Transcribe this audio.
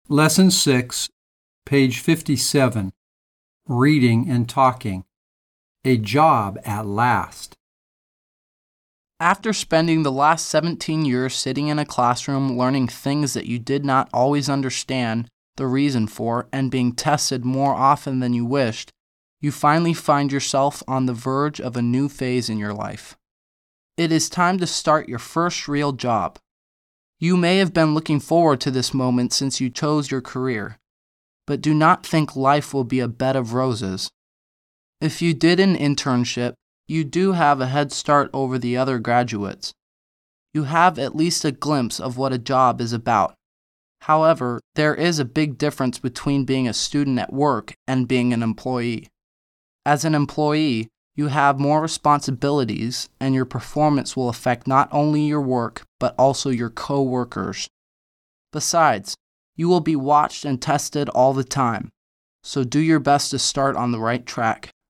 Lesson 6, page 57, Reading and Talking. A job at last. After spending the last 17 years sitting in a classroom learning things that you did not always understand the reason for and being tested more often than you wished, you finally find yourself on the verge of a new phase in your life. It is time to start your first real job. You may have been looking forward to this moment since you chose your career, but do not think life will be a bed of roses. If you did an internship, you do have a head start over the other graduates. You have at least a glimpse of what a job is about. However, there is a big difference between being a student at work and being an employee. As an employee, you have more responsibilities, and your performance will affect not only your work, but also your co-workers. Besides, you will be watched and tested all the time, so do your best to start on the right track.